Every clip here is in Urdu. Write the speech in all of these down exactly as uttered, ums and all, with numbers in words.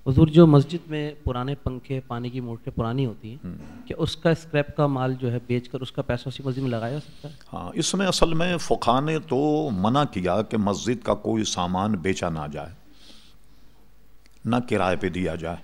حضور جو مسجد میں پرانے پنکھے پانی کی موٹریں پرانی ہوتی ہیں، کیا اس کا اسکریپ کا مال جو ہے بیچ کر اس کا پیسہ اسی مسجد میں لگایا جا سکتا ہے؟ ہاں، اس میں اصل میں فقہا نے تو منع کیا کہ مسجد کا کوئی سامان بیچا نہ جائے، نہ کرائے پہ دیا جائے۔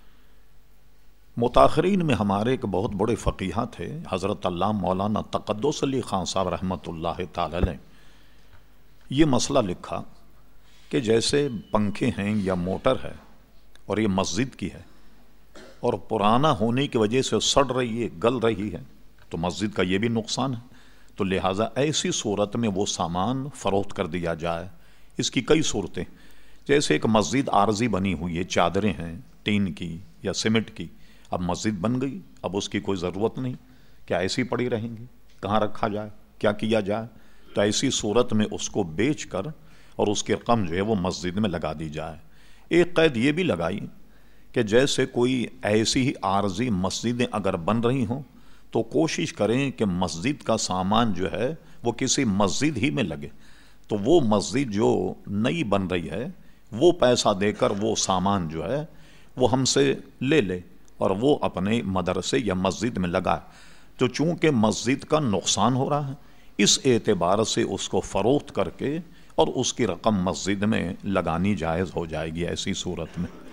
متاخرین میں ہمارے ایک بہت بڑے فقیہ تھے، حضرت علامہ مولانا تقدس علی خان صاحب رحمۃ اللہ تعالی علیہ۔ یہ مسئلہ لکھا کہ جیسے پنکھے ہیں یا موٹر ہے اور یہ مسجد کی ہے اور پرانا ہونے کی وجہ سے سڑ رہی ہے، گل رہی ہے، تو مسجد کا یہ بھی نقصان ہے، تو لہٰذا ایسی صورت میں وہ سامان فروخت کر دیا جائے۔ اس کی کئی صورتیں، جیسے ایک مسجد عارضی بنی ہوئی ہے، چادریں ہیں ٹین کی یا سیمنٹ کی، اب مسجد بن گئی، اب اس کی کوئی ضرورت نہیں، کیا ایسی پڑی رہیں گی؟ کہاں رکھا جائے، کیا کیا جائے؟ تو ایسی صورت میں اس کو بیچ کر اور اس کی رقم جو ہے وہ مسجد میں لگا دی جائے۔ ایک قید یہ بھی لگائی کہ جیسے کوئی ایسی ہی عارضی مسجدیں اگر بن رہی ہوں تو کوشش کریں کہ مسجد کا سامان جو ہے وہ کسی مسجد ہی میں لگے، تو وہ مسجد جو نئی بن رہی ہے وہ پیسہ دے کر وہ سامان جو ہے وہ ہم سے لے لے اور وہ اپنے مدرسے یا مسجد میں لگائے۔ تو چونکہ مسجد کا نقصان ہو رہا ہے، اس اعتبار سے اس کو فروخت کر کے اور اس کی رقم مسجد میں لگانی جائز ہو جائے گی ایسی صورت میں۔